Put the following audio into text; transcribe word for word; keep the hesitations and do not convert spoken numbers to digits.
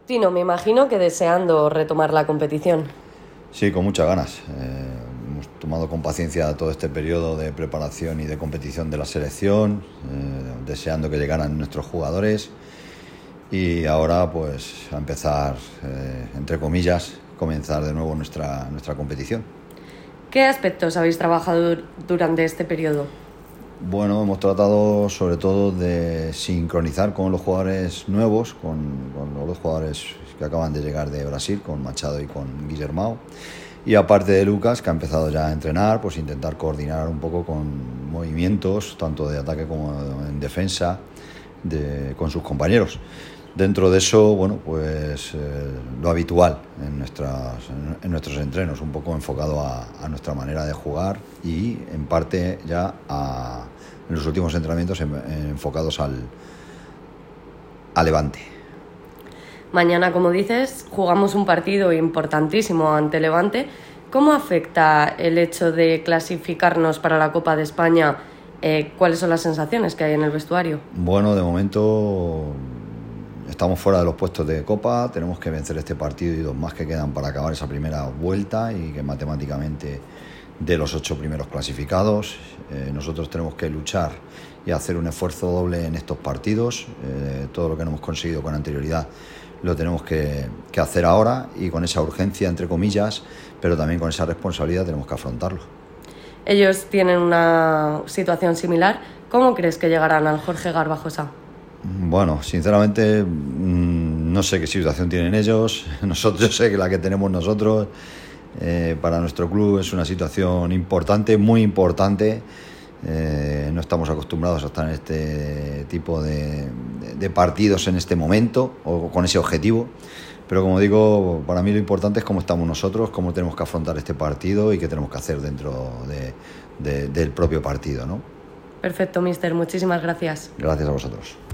Tino, me imagino que deseando retomar la competición. Sí, con muchas ganas. Eh, hemos tomado con paciencia todo este periodo de preparación y de competición de la selección, eh, deseando que llegaran nuestros jugadores y ahora pues a empezar, eh, entre comillas, comenzar de nuevo nuestra, nuestra competición. ¿Qué aspectos habéis trabajado durante este periodo? Bueno, hemos tratado sobre todo de sincronizar con los jugadores nuevos, con, con los dos jugadores que acaban de llegar de Brasil, con Machado y con Guillermao. Y aparte de Lucas, que ha empezado ya a entrenar, pues intentar coordinar un poco con movimientos, tanto de ataque como en defensa, de, con sus compañeros. Dentro de eso, bueno, pues eh, lo habitual en, nuestras, en nuestros entrenos, un poco enfocado a, a nuestra manera de jugar y en parte ya a, en los últimos entrenamientos en, en, enfocados al, al Levante. Mañana, como dices, jugamos un partido importantísimo ante Levante. ¿Cómo afecta el hecho de clasificarnos para la Copa de España? Eh, ¿Cuáles son las sensaciones que hay en el vestuario? Bueno, de momento estamos fuera de los puestos de Copa, tenemos que vencer este partido y dos más que quedan para acabar esa primera vuelta y que matemáticamente de los ocho primeros clasificados eh, nosotros tenemos que luchar y hacer un esfuerzo doble en estos partidos. Eh, todo lo que no hemos conseguido con anterioridad lo tenemos que, que hacer ahora y con esa urgencia, entre comillas, pero también con esa responsabilidad tenemos que afrontarlo. Ellos tienen una situación similar. ¿Cómo crees que llegarán al Jorge Garbajosa? Bueno, sinceramente no sé qué situación tienen ellos. Nosotros, yo sé que la que tenemos nosotros eh, para nuestro club es una situación importante, muy importante. Eh, no estamos acostumbrados a estar en este tipo de, de, de partidos en este momento o con ese objetivo. Pero como digo, para mí lo importante es cómo estamos nosotros, cómo tenemos que afrontar este partido y qué tenemos que hacer dentro de, de, del propio partido, ¿no? Perfecto, míster. Muchísimas gracias. Gracias a vosotros.